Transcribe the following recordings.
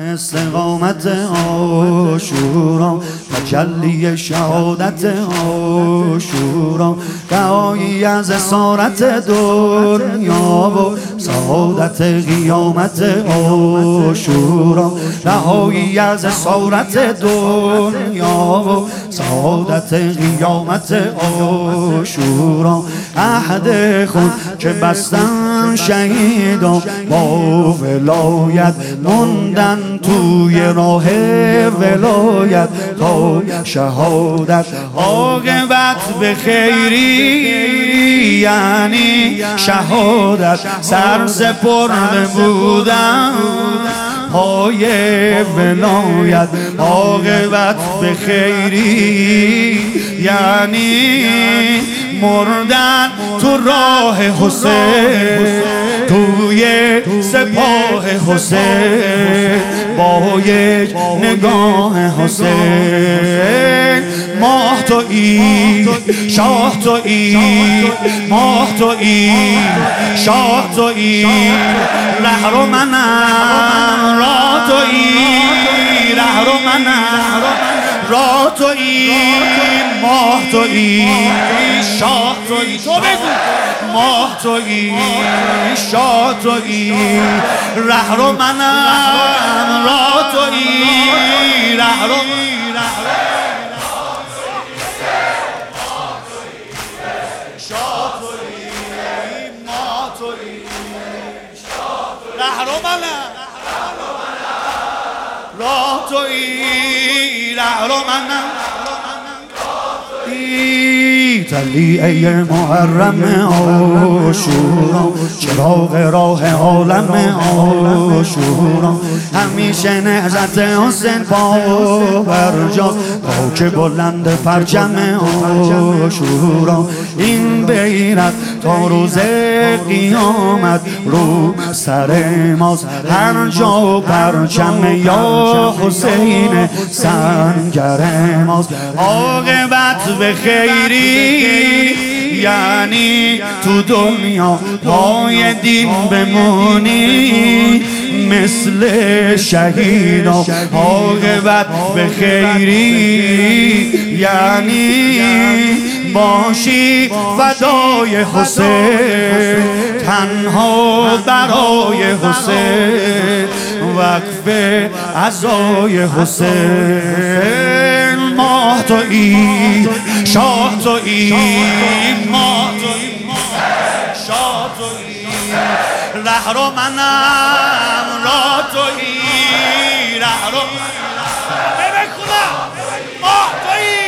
استقامت عاشورا، تجلی شهادت عاشورا، رهایی از اسارت دنیا و سعادت قیامت عاشورا، رهایی از اسارت دنیا و سعادت قیامت عاشورا. عهد خود که بستن شهیدان با ولایت موندن توی راه ولایت تا شهادت، عاقبت به خیری یعنی شهادت، سرسپرده بودن پای ولایت، عاقبت به خیری یعنی مردن تو راه حسین، توی سپاه حسین با یک نگاه حسین. ماه تویی شاه تویی، ماه تویی شاه تویی، رهرو منم راه تویی، رهرو منم راه تویی، ماه تویی شاه تویی، تو بگو ماه تویی شاه تویی، رهرو منم راه تویی، رهرو رهرو منم راه تویی، رهرو منم طلیعه محرم عاشورا، چراغ راه عالم عاشورا، همیشه نهضت حسین پابرجا، خاک بلند پرچم عاشورا. این بیرق تا روز قیامت رو سر ماست، هر جا پرچم یا حسین سنگر ماست، عاقبت به خیری یعنی تو دنیا پای دین بمونی مثل شهیدا، عاقبت به خیری یعنی باشی فدای حسین، تنها برای حسین، وقف عزای حسین. ماه تویی شاه تویی، ماه تویی شاه تویی، رهرو منم راه تویی، رهرو ببین خدا ماه تویی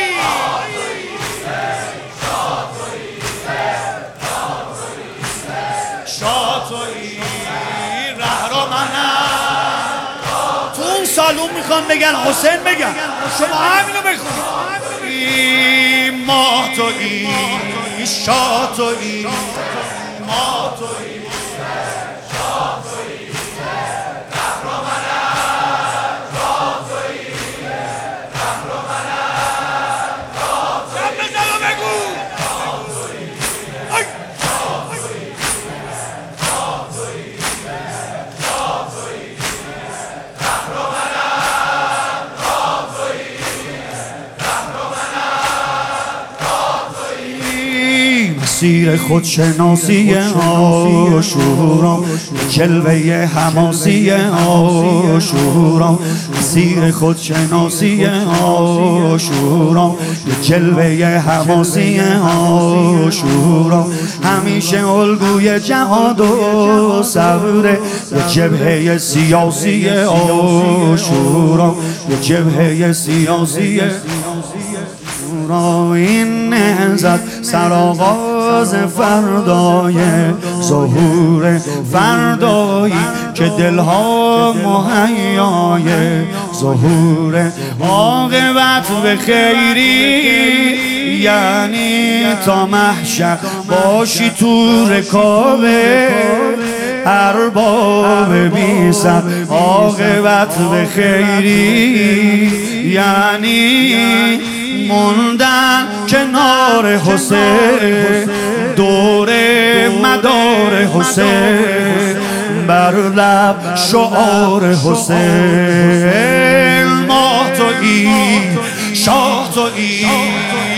شاه تویی، رهرو منم. تو اون سالون میخوان بگن حسین بگن، شما همینو بخونید. ماه تویی شاه تویی، ماه تویی شاه تویی، رهرو منم راه تویی، رهرو منم راه تویی، بزن و بگو شاه تویی شاه تویی شاه تویی شاه تویی، رهرو منم راه تویی، رهرو منم. مسیر خودشناسی عاشورا، جلوه حماسی عاشورا، مسیر خودشناسی عاشورا، جلوه حماسی عاشورا، همیشه الگوی جهاد و صبر، یه جبهه سیاسی عاشورا، یه جبهه سیاسی این نهضت سرآغاز فردای ظهور فردایی که دلها مهیای ظهور، عاقبت به خیری یعنی تا محشر باشی تو رکابه ارباب بی سر، عاقبت به خیری یعنی موندن کنار حسین، دور مدار حسین، بر لب شعار حسین، ما تویی شاه تویی